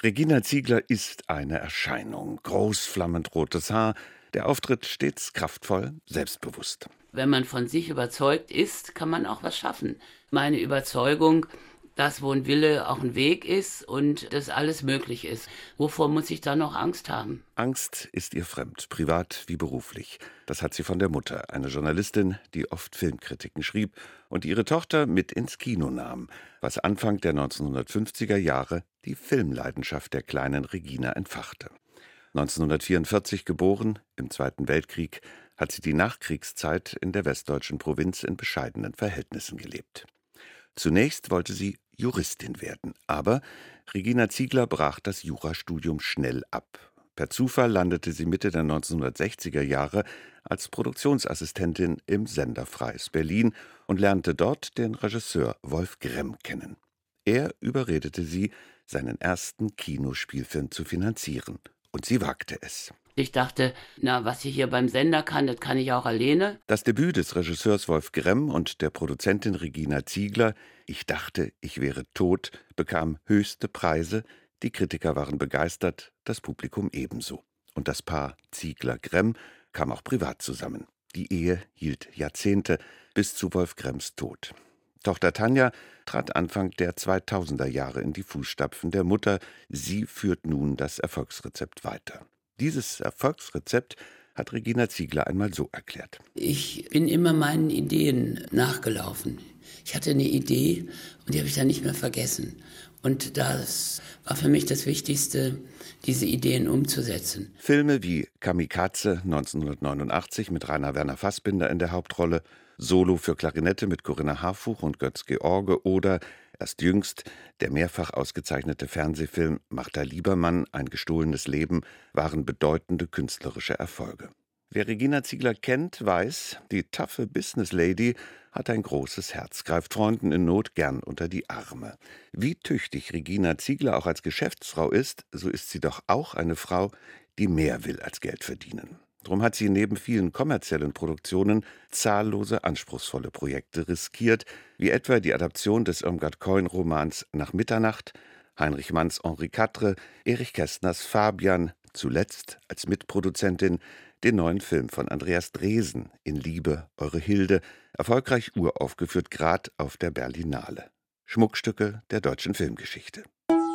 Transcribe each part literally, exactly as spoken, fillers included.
Regina Ziegler ist eine Erscheinung. Groß, flammend rotes Haar, der Auftritt stets kraftvoll, selbstbewusst. Wenn man von sich überzeugt ist, kann man auch was schaffen. Meine Überzeugung, dass wo ein Wille auch ein Weg ist und dass alles möglich ist. Wovor muss ich da noch Angst haben? Angst ist ihr fremd, privat wie beruflich. Das hat sie von der Mutter, eine Journalistin, die oft Filmkritiken schrieb und ihre Tochter mit ins Kino nahm, was Anfang der neunzehnhundertfünfziger Jahre die Filmleidenschaft der kleinen Regina entfachte. neunzehnhundertvierundvierzig geboren, im Zweiten Weltkrieg, hat sie die Nachkriegszeit in der westdeutschen Provinz in bescheidenen Verhältnissen gelebt. Zunächst wollte sie Juristin werden, aber Regina Ziegler brach das Jurastudium schnell ab. Per Zufall landete sie Mitte der neunzehnhundertsechziger Jahre als Produktionsassistentin im Sender Freies Berlin und lernte dort den Regisseur Wolf Gremm kennen. Er überredete sie, seinen ersten Kinospielfilm zu finanzieren, und sie wagte es. Ich dachte, na, was ich hier beim Sender kann, das kann ich auch alleine. Das Debüt des Regisseurs Wolf Gremm und der Produzentin Regina Ziegler, Ich dachte, ich wäre tot, bekam höchste Preise. Die Kritiker waren begeistert, das Publikum ebenso. Und das Paar Ziegler-Gremm kam auch privat zusammen. Die Ehe hielt Jahrzehnte bis zu Wolf Gремms Tod. Tochter Tanja trat Anfang der zweitausender Jahre in die Fußstapfen der Mutter. Sie führt nun das Erfolgsrezept weiter. Dieses Erfolgsrezept hat Regina Ziegler einmal so erklärt. Ich bin immer meinen Ideen nachgelaufen. Ich hatte eine Idee und die habe ich dann nicht mehr vergessen. Und das war für mich das Wichtigste, diese Ideen umzusetzen. Filme wie Kamikaze neunzehnhundertneunundachtzig mit Rainer Werner Fassbinder in der Hauptrolle, Solo für Klarinette mit Corinna Harfuch und Götz George oder erst jüngst der mehrfach ausgezeichnete Fernsehfilm Martha Liebermann, ein gestohlenes Leben, waren bedeutende künstlerische Erfolge. Wer Regina Ziegler kennt, weiß, die taffe Business Lady hat ein großes Herz, greift Freunden in Not gern unter die Arme. Wie tüchtig Regina Ziegler auch als Geschäftsfrau ist, so ist sie doch auch eine Frau, die mehr will als Geld verdienen. Drum hat sie neben vielen kommerziellen Produktionen zahllose anspruchsvolle Projekte riskiert, wie etwa die Adaption des Irmgard Keun-Romans Nach Mitternacht, Heinrich Manns Henri Quatre, Erich Kästners Fabian, zuletzt als Mitproduzentin den neuen Film von Andreas Dresen, In Liebe, eure Hilde, erfolgreich uraufgeführt, grad auf der Berlinale. Schmuckstücke der deutschen Filmgeschichte.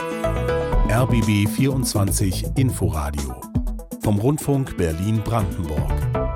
R B B vierundzwanzig Inforadio vom Rundfunk Berlin-Brandenburg.